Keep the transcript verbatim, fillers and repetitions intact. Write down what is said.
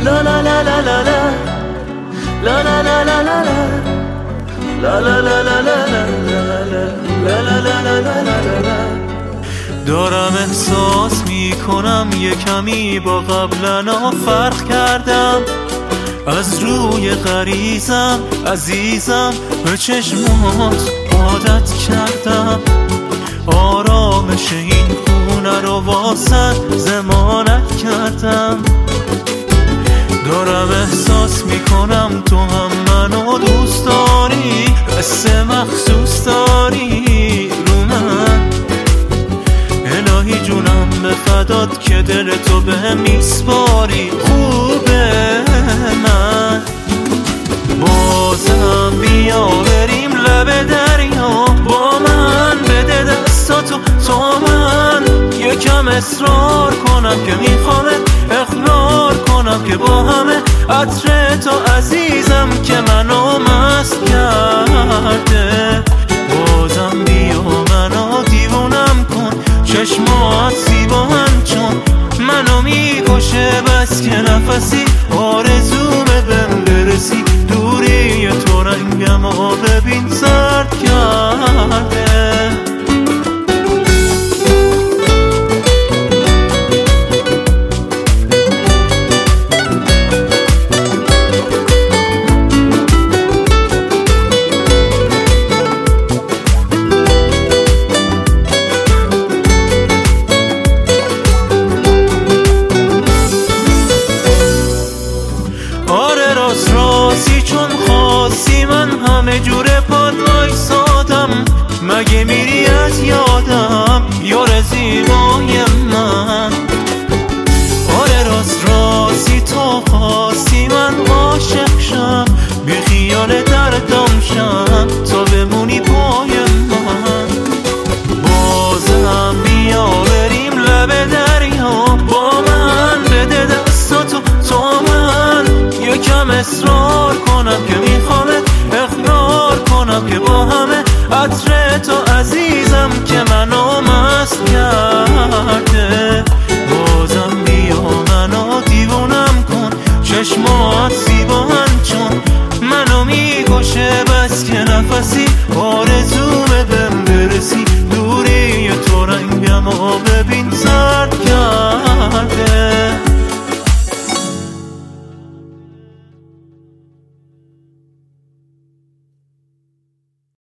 لا لا لا لا لا لا لا لا لا لا لا لا لا لا لا لا لا لا لا. دارم احساس میکنم یه کمی با قبلنا فرق کردم، از روی غریزم عزیزم به چشمات عادت کردم، آرامش این خونه رو واسه ضمانت کردم. دارم احساس میکنم تو هم منو دوست داری، قصه مخصوص داری رو من. الهی جونم به فدات که دل تو به میسپاری. خوبه من بازم بیا بریم لب دریا، با من بده دستاتو تو من یکم اصرار کنم که میخوامت اقرار کنم که با همه عطر تو عزیزم که منو مست کرده. بازم بیا منو دیوونم کن، چشمات زیبان چون منو میکشه، بس که نفسی آرزومه بهم برسی. دوری تو رنگم و ببین زرد کرده. آره راست راستی چون خواستی من همه جوره پاد وایسادم، مگه میری از یادم یار زیبا